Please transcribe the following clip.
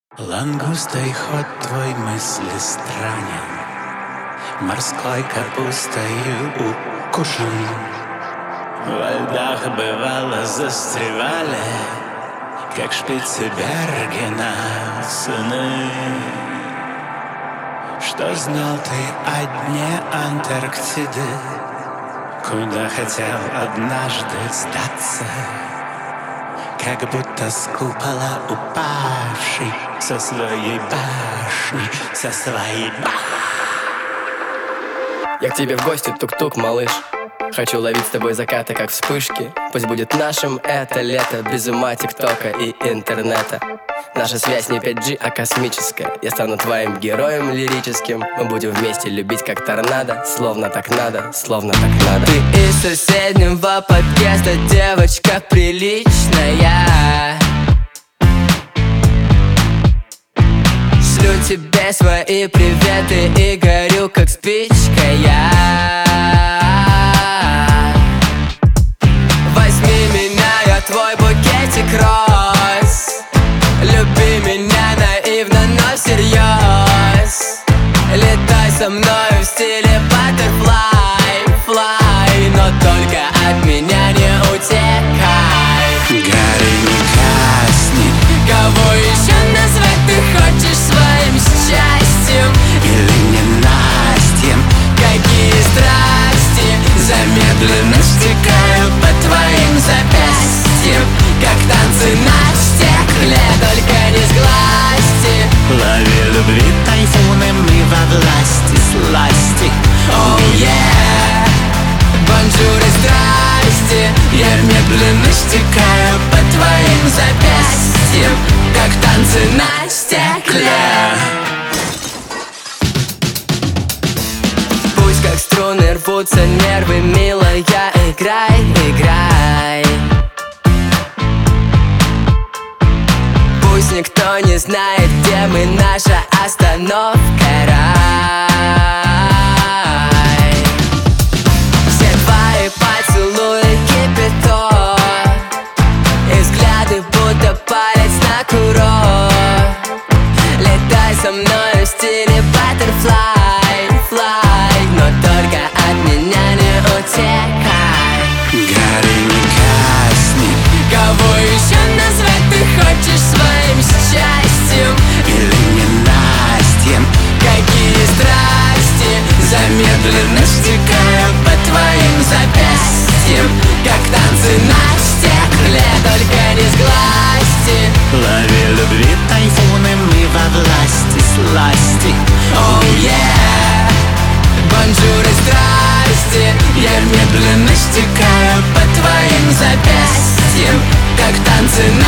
Лангустой ход твой мысли странен, морской капустою укушен. Во льдах бывало застревали, как Шпицбергена сыны. Что знал ты о дне Антарктиды, куда хотел однажды сдаться? Как будто с купола упавший со своей башни, со своей башни. Я к тебе в гости, тук-тук, малыш. Хочу ловить с тобой закаты, как вспышки. Пусть будет нашим это лето, без ума тиктока и интернета. Наша связь не 5G, а космическая. Я стану твоим героем лирическим. Мы будем вместе любить, как торнадо. Словно так надо, словно так надо. Ты из соседнего подъезда, девочка приличная. Шлю тебе свои приветы и горю, как спичка я. Возьми меня, я твой букетик роз. Люби меня наивно, но всерьез. Летай со мной в стиле butterfly, fly, но только от меня не утекай. Гори, не гасни. Кого еще назвать ты хочешь своим счастьем? Или ненастьем? Какие страсти замедленно стекают по твоим запястьям, как танцы на стекле, только не сглазьте. Лови любви тайфуны, мы во власти сласти. Oh yeah, бонжур и страсти. Я медленно стекаю по твоим запястьям, как танцы на стекле. Пусть как струны рвутся нервы, милая, играй, играй. Пусть никто не знает, где мы, наша остановка, рай. Все твои поцелуи кипяток, и взгляды будто палец на курок. Летай со мной в стиле butterfly, fly, но только от меня не утекай. Гори, не гасни. Кого еще назвать ты хочешь своим счастьем? Или ненастьем? Какие страсти замедленно стекают по твоим запястьям, как танцы на стекле, только не сглазьте. Лови любви тайфуны, мы во власти сласти. Oh yeah, бонжур и страсти. Я медленно стекаю по твоим запястьям, как танцы на